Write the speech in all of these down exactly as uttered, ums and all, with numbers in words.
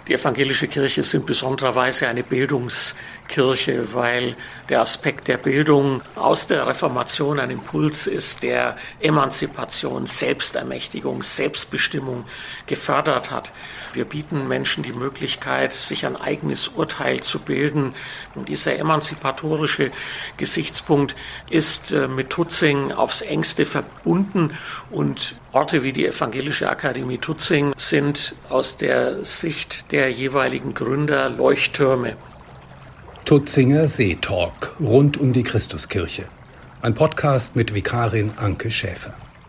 Die evangelische Kirche ist in besonderer Weise eine Bildungskirche, weil der Aspekt der Bildung aus der Reformation ein Impuls ist, der Emanzipation, Selbstermächtigung, Selbstbestimmung gefördert hat. Wir bieten Menschen die Möglichkeit, sich ein eigenes Urteil zu bilden. Und dieser emanzipatorische Gesichtspunkt ist mit Tutzing aufs engste verbunden. Und Orte wie die Evangelische Akademie Tutzing sind aus der Sicht der jeweiligen Gründer Leuchttürme. Tutzinger Seetalk rund um die Christuskirche. Ein Podcast mit Vikarin Anke Schäfer.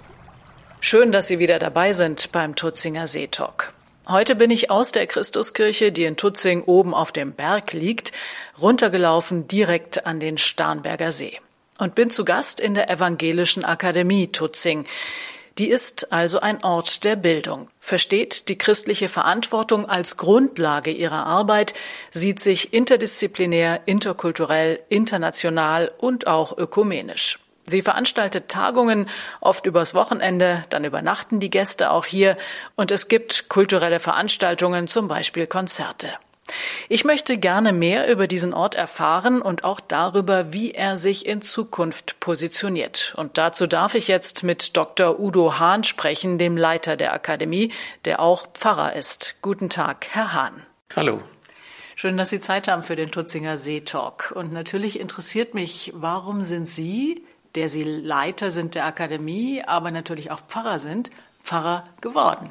Schön, dass Sie wieder dabei sind beim Tutzinger Seetalk. Heute bin ich aus der Christuskirche, die in Tutzing oben auf dem Berg liegt, runtergelaufen direkt an den Starnberger See und bin zu Gast in der Evangelischen Akademie Tutzing. Die ist also ein Ort der Bildung, versteht die christliche Verantwortung als Grundlage ihrer Arbeit, sieht sich interdisziplinär, interkulturell, international und auch ökumenisch. Sie veranstaltet Tagungen, oft übers Wochenende, dann übernachten die Gäste auch hier und es gibt kulturelle Veranstaltungen, zum Beispiel Konzerte. Ich möchte gerne mehr über diesen Ort erfahren und auch darüber, wie er sich in Zukunft positioniert. Und dazu darf ich jetzt mit Doktor Udo Hahn sprechen, dem Leiter der Akademie, der auch Pfarrer ist. Guten Tag, Herr Hahn. Hallo. Schön, dass Sie Zeit haben für den Tutzinger Seetalk. Und natürlich interessiert mich, warum sind Sie, der Sie Leiter sind der Akademie, aber natürlich auch Pfarrer sind, Pfarrer geworden?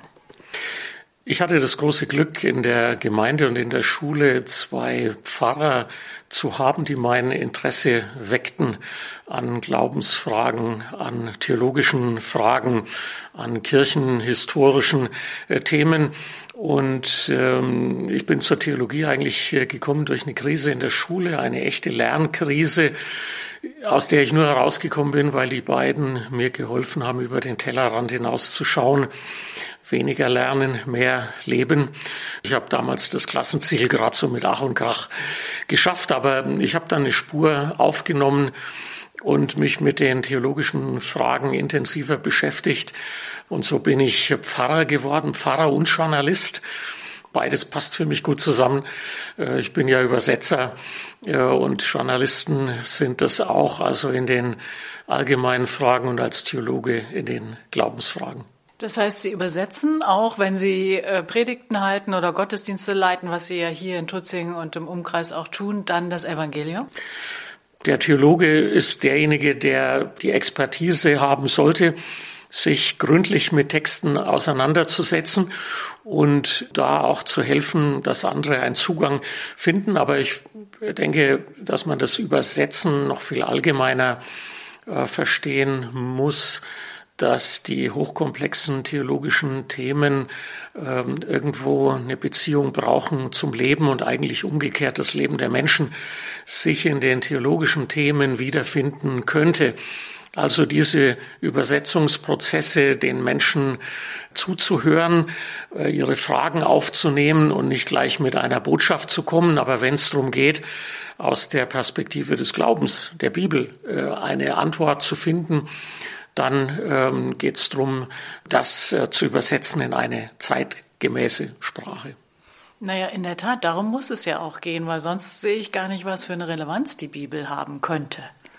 Ich hatte das große Glück, in der Gemeinde und in der Schule zwei Pfarrer zu haben, die mein Interesse weckten an Glaubensfragen, an theologischen Fragen, an kirchenhistorischen äh, Themen. Und ähm, ich bin zur Theologie eigentlich äh, gekommen durch eine Krise in der Schule, eine echte Lernkrise, aus der ich nur herausgekommen bin, weil die beiden mir geholfen haben, über den Tellerrand hinauszuschauen. Weniger lernen, mehr leben. Ich habe damals das Klassenziel gerade so mit Ach und Krach geschafft, aber ich habe dann eine Spur aufgenommen und mich mit den theologischen Fragen intensiver beschäftigt. Und so bin ich Pfarrer geworden, Pfarrer und Journalist. Beides passt für mich gut zusammen. Ich bin ja Übersetzer und Journalisten sind das auch, also in den allgemeinen Fragen und als Theologe in den Glaubensfragen. Das heißt, Sie übersetzen auch, wenn Sie äh, Predigten halten oder Gottesdienste leiten, was Sie ja hier in Tutzing und im Umkreis auch tun, dann das Evangelium? Der Theologe ist derjenige, der die Expertise haben sollte, sich gründlich mit Texten auseinanderzusetzen und da auch zu helfen, dass andere einen Zugang finden. Aber ich denke, dass man das Übersetzen noch viel allgemeiner äh, verstehen muss, dass die hochkomplexen theologischen Themen äh, irgendwo eine Beziehung brauchen zum Leben und eigentlich umgekehrt das Leben der Menschen sich in den theologischen Themen wiederfinden könnte. Also diese Übersetzungsprozesse, den Menschen zuzuhören, äh, ihre Fragen aufzunehmen und nicht gleich mit einer Botschaft zu kommen, aber wenn es darum geht, aus der Perspektive des Glaubens, der Bibel, äh, eine Antwort zu finden, dann ähm, geht es darum, das äh, zu übersetzen in eine zeitgemäße Sprache. Naja, in der Tat, darum muss es ja auch gehen, weil sonst sehe ich gar nicht, was für eine Relevanz die Bibel haben könnte.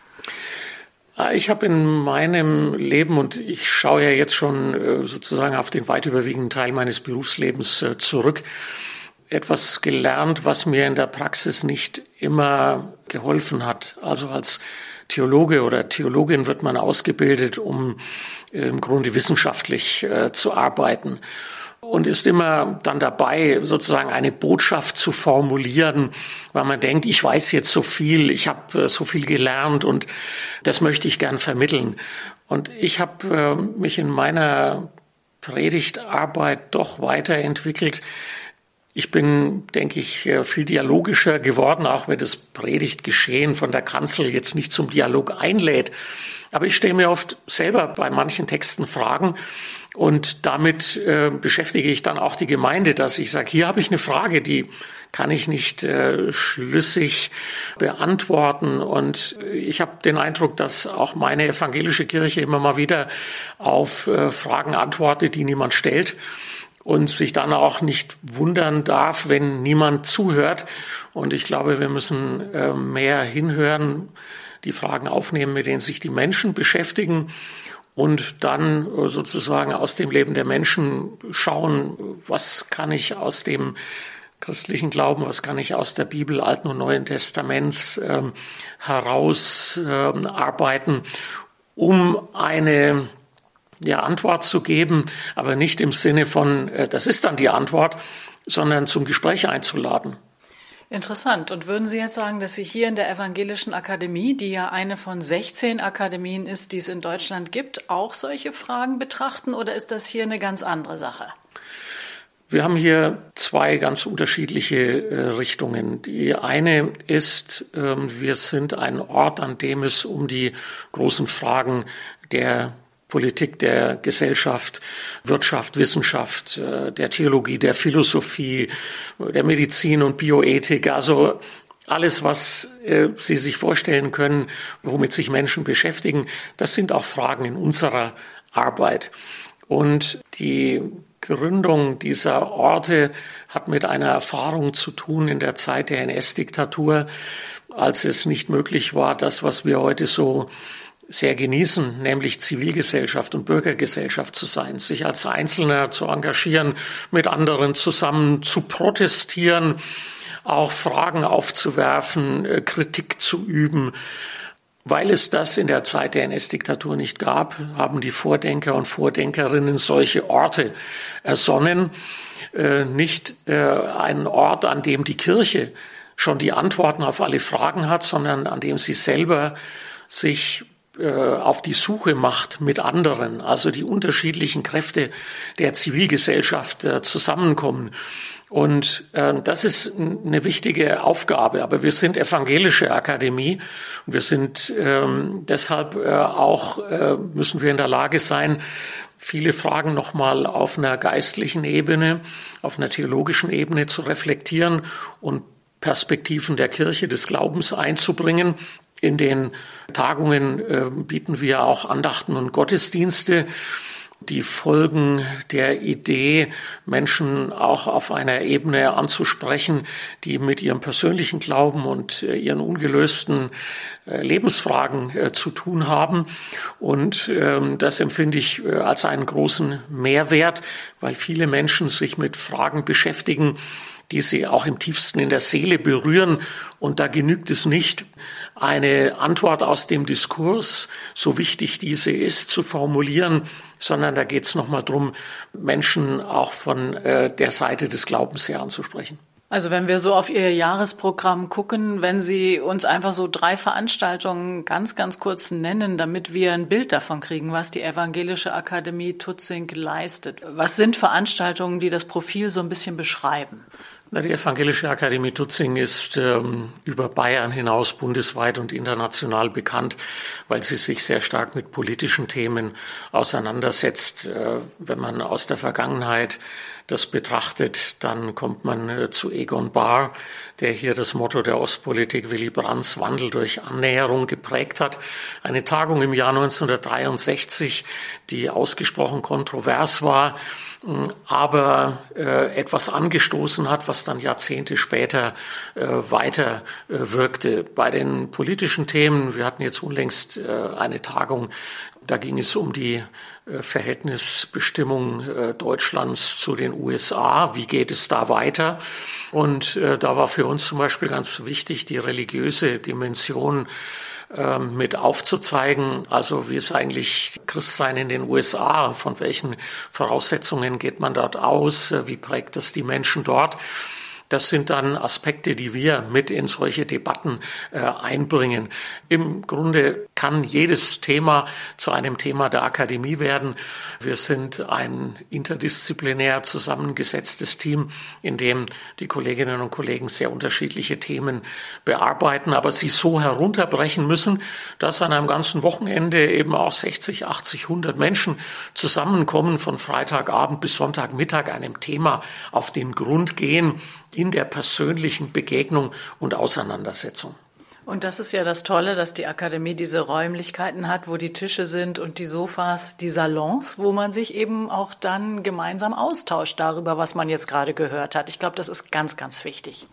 Ich habe in meinem Leben, und ich schaue ja jetzt schon äh, sozusagen auf den weit überwiegenden Teil meines Berufslebens äh, zurück, etwas gelernt, was mir in der Praxis nicht immer geholfen hat. Also als Theologe oder Theologin wird man ausgebildet, um äh, im Grunde wissenschaftlich äh, zu arbeiten und ist immer dann dabei, sozusagen eine Botschaft zu formulieren, weil man denkt, ich weiß jetzt so viel, ich habe äh, so viel gelernt und das möchte ich gern vermitteln. Und ich habe äh, mich in meiner Predigtarbeit doch weiterentwickelt. Ich bin, denke ich, viel dialogischer geworden, auch wenn das Predigtgeschehen von der Kanzel jetzt nicht zum Dialog einlädt. Aber ich stelle mir oft selber bei manchen Texten Fragen und damit äh, beschäftige ich dann auch die Gemeinde, dass ich sage, hier habe ich eine Frage, die kann ich nicht äh, schlüssig beantworten. Und ich habe den Eindruck, dass auch meine evangelische Kirche immer mal wieder auf äh, Fragen antwortet, die niemand stellt. und sich dann auch nicht wundern darf, wenn niemand zuhört. Und ich glaube, wir müssen äh, mehr hinhören, die Fragen aufnehmen, mit denen sich die Menschen beschäftigen und dann äh, sozusagen aus dem Leben der Menschen schauen, was kann ich aus dem christlichen Glauben, was kann ich aus der Bibel, Alten und Neuen Testaments äh, herausarbeiten, äh, um eine ja, Antwort zu geben, aber nicht im Sinne von, äh, das ist dann die Antwort, sondern zum Gespräch einzuladen. Interessant. Und würden Sie jetzt sagen, dass Sie hier in der Evangelischen Akademie, die ja eine von sechzehn Akademien ist, die es in Deutschland gibt, auch solche Fragen betrachten, oder ist das hier eine ganz andere Sache? Wir haben hier zwei ganz unterschiedliche äh, Richtungen. Die eine ist, äh, wir sind ein Ort, an dem es um die großen Fragen der Politik, der Gesellschaft, Wirtschaft, Wissenschaft, äh, der Theologie, der Philosophie, der Medizin und Bioethik, also alles, was äh, Sie sich vorstellen können, womit sich Menschen beschäftigen, das sind auch Fragen in unserer Arbeit. Und die Gründung dieser Orte hat mit einer Erfahrung zu tun in der Zeit der N S-Diktatur, als es nicht möglich war, das, was wir heute so sehr genießen, nämlich Zivilgesellschaft und Bürgergesellschaft zu sein, sich als Einzelner zu engagieren, mit anderen zusammen zu protestieren, auch Fragen aufzuwerfen, Kritik zu üben. Weil es das in der Zeit der N S-Diktatur nicht gab, haben die Vordenker und Vordenkerinnen solche Orte ersonnen. Äh, nicht äh, einen Ort, an dem die Kirche schon die Antworten auf alle Fragen hat, sondern an dem sie selber sich äh, auf die Suche macht mit anderen, also die unterschiedlichen Kräfte der Zivilgesellschaft äh, zusammenkommen. Und äh, das ist eine wichtige Aufgabe. Aber wir sind evangelische Akademie und wir sind ähm, deshalb äh, auch, äh, müssen wir in der Lage sein, viele Fragen nochmal auf einer geistlichen Ebene, auf einer theologischen Ebene zu reflektieren und Perspektiven der Kirche, des Glaubens einzubringen. In den Tagungen äh, bieten wir auch Andachten und Gottesdienste. Die Folgen der Idee, Menschen auch auf einer Ebene anzusprechen, die mit ihrem persönlichen Glauben und ihren ungelösten Lebensfragen zu tun haben. Und das empfinde ich als einen großen Mehrwert, weil viele Menschen sich mit Fragen beschäftigen, die sie auch im tiefsten in der Seele berühren. Und da genügt es nicht, eine Antwort aus dem Diskurs, so wichtig diese ist, zu formulieren, sondern da geht es nochmal darum, Menschen auch von äh, der Seite des Glaubens her anzusprechen. Also wenn wir so auf Ihr Jahresprogramm gucken, wenn Sie uns einfach so drei Veranstaltungen ganz, ganz kurz nennen, damit wir ein Bild davon kriegen, was die Evangelische Akademie Tutzing leistet. Was sind Veranstaltungen, die das Profil so ein bisschen beschreiben? Na, die Evangelische Akademie Tutzing ist ähm, über Bayern hinaus bundesweit und international bekannt, weil sie sich sehr stark mit politischen Themen auseinandersetzt. Äh, wenn man aus der Vergangenheit das betrachtet, dann kommt man äh, zu Egon Bahr, der hier das Motto der Ostpolitik Willy Brandts Wandel durch Annäherung geprägt hat. Eine Tagung im Jahr neunzehnhundertdreiundsechzig, die ausgesprochen kontrovers war, aber äh, etwas angestoßen hat, was dann Jahrzehnte später äh, weiter äh, wirkte. Bei den politischen Themen, wir hatten jetzt unlängst äh, eine Tagung, da ging es um die äh, Verhältnisbestimmung äh, Deutschlands zu den U S A. Wie geht es da weiter? Und äh, da war für uns zum Beispiel ganz wichtig, die religiöse Dimension mit aufzuzeigen, also wie ist eigentlich Christsein in den U S A, von welchen Voraussetzungen geht man dort aus, wie prägt das die Menschen dort. Das sind dann Aspekte, die wir mit in solche Debatten äh, einbringen. Im Grunde kann jedes Thema zu einem Thema der Akademie werden. Wir sind ein interdisziplinär zusammengesetztes Team, in dem die Kolleginnen und Kollegen sehr unterschiedliche Themen bearbeiten, aber sie so herunterbrechen müssen, dass an einem ganzen Wochenende eben auch sechzig, achtzig, hundert Menschen zusammenkommen, von Freitagabend bis Sonntagmittag einem Thema auf den Grund gehen, in der persönlichen Begegnung und Auseinandersetzung. Und das ist ja das Tolle, dass die Akademie diese Räumlichkeiten hat, wo die Tische sind und die Sofas, die Salons, wo man sich eben auch dann gemeinsam austauscht darüber, was man jetzt gerade gehört hat. Ich glaube, das ist ganz, ganz wichtig.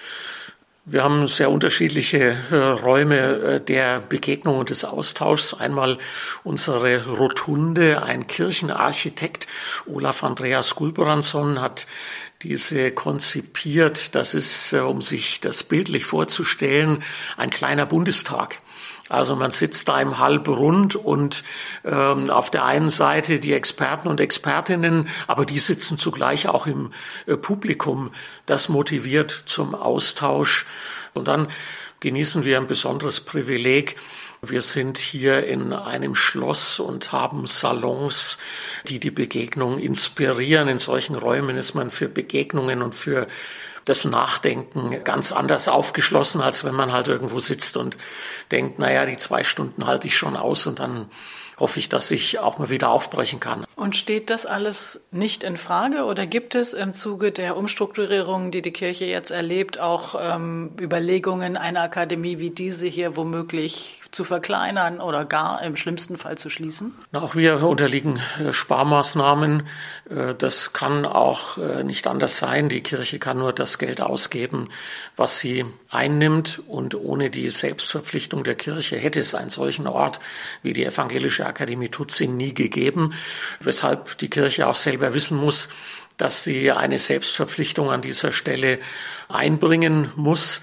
Wir haben sehr unterschiedliche äh, Räume äh, der Begegnung und des Austauschs. Einmal unsere Rotunde, ein Kirchenarchitekt, Olaf Andreas Gulbrandsson, hat diese konzipiert. Das ist, äh, um sich das bildlich vorzustellen, ein kleiner Bundestag. Also man sitzt da im Halbrund und ähm, auf der einen Seite die Experten und Expertinnen, aber die sitzen zugleich auch im äh, Publikum. Das motiviert zum Austausch. Und dann genießen wir ein besonderes Privileg. Wir sind hier in einem Schloss und haben Salons, die die Begegnung inspirieren. In solchen Räumen ist man für Begegnungen und für das Nachdenken ganz anders aufgeschlossen, als wenn man halt irgendwo sitzt und denkt, naja, die zwei Stunden halte ich schon aus und dann hoffe ich, dass ich auch mal wieder aufbrechen kann. Und steht das alles nicht in Frage oder gibt es im Zuge der Umstrukturierung, die die Kirche jetzt erlebt, auch ähm, Überlegungen, eine Akademie wie diese hier womöglich zu verkleinern oder gar im schlimmsten Fall zu schließen? Auch wir unterliegen Sparmaßnahmen. Das kann auch nicht anders sein. Die Kirche kann nur das Geld ausgeben, was sie einnimmt. Und ohne die Selbstverpflichtung der Kirche hätte es einen solchen Ort wie die Evangelische Akademie Tutzing nie gegeben, weshalb die Kirche auch selber wissen muss, dass sie eine Selbstverpflichtung an dieser Stelle einbringen muss.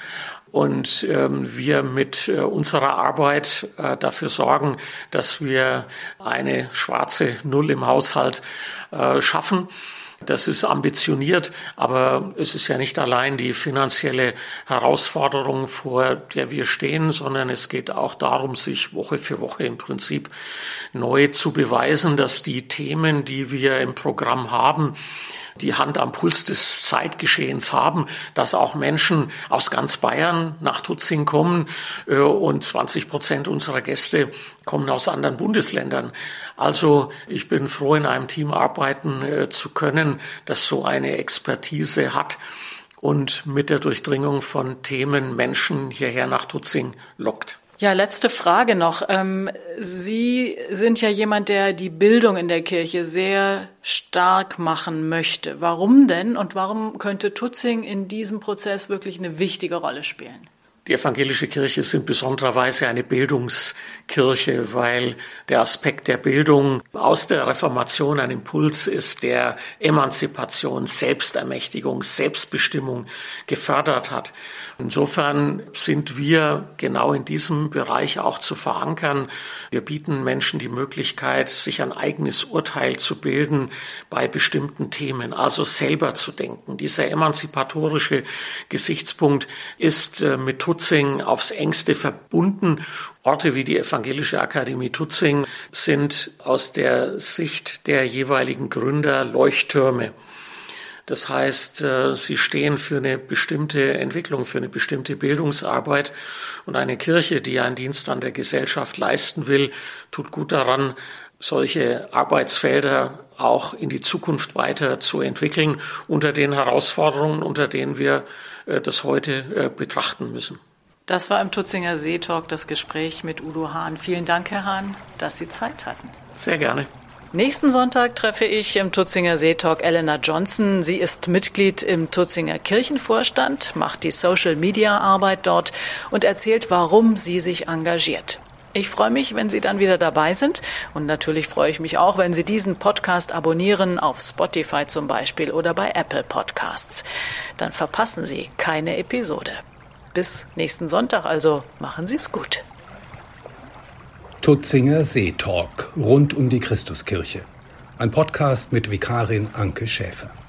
Und ähm, wir mit äh, unserer Arbeit äh, dafür sorgen, dass wir eine schwarze Null im Haushalt äh, schaffen. Das ist ambitioniert, aber es ist ja nicht allein die finanzielle Herausforderung, vor der wir stehen, sondern es geht auch darum, sich Woche für Woche im Prinzip neu zu beweisen, dass die Themen, die wir im Programm haben, die Hand am Puls des Zeitgeschehens haben, dass auch Menschen aus ganz Bayern nach Tutzing kommen und zwanzig Prozent unserer Gäste kommen aus anderen Bundesländern. Also ich bin froh, in einem Team arbeiten zu können, das so eine Expertise hat und mit der Durchdringung von Themen Menschen hierher nach Tutzing lockt. Ja, letzte Frage noch. Sie sind ja jemand, der die Bildung in der Kirche sehr stark machen möchte. Warum denn und warum könnte Tutzing in diesem Prozess wirklich eine wichtige Rolle spielen? Die evangelische Kirche ist in besonderer Weise eine Bildungskirche, weil der Aspekt der Bildung aus der Reformation ein Impuls ist, der Emanzipation, Selbstermächtigung, Selbstbestimmung gefördert hat. Insofern sind wir genau in diesem Bereich auch zu verankern. Wir bieten Menschen die Möglichkeit, sich ein eigenes Urteil zu bilden bei bestimmten Themen, also selber zu denken. Dieser emanzipatorische Gesichtspunkt ist mit Tutzing aufs engste verbunden. Orte wie die Evangelische Akademie Tutzing sind aus der Sicht der jeweiligen Gründer Leuchttürme. Das heißt, sie stehen für eine bestimmte Entwicklung, für eine bestimmte Bildungsarbeit. Und eine Kirche, die einen Dienst an der Gesellschaft leisten will, tut gut daran, solche Arbeitsfelder auch in die Zukunft weiter zu entwickeln, unter den Herausforderungen, unter denen wir das heute betrachten müssen. Das war im Tutzinger See-Talk das Gespräch mit Udo Hahn. Vielen Dank, Herr Hahn, dass Sie Zeit hatten. Sehr gerne. Nächsten Sonntag treffe ich im Tutzinger See-Talk Elena Johnson. Sie ist Mitglied im Tutzinger Kirchenvorstand, macht die Social-Media-Arbeit dort und erzählt, warum sie sich engagiert. Ich freue mich, wenn Sie dann wieder dabei sind. Und natürlich freue ich mich auch, wenn Sie diesen Podcast abonnieren, auf Spotify zum Beispiel oder bei Apple Podcasts. Dann verpassen Sie keine Episode. Bis nächsten Sonntag, also machen Sie es gut. Tutzinger See-Talk rund um die Christuskirche. Ein Podcast mit Vikarin Anke Schäfer.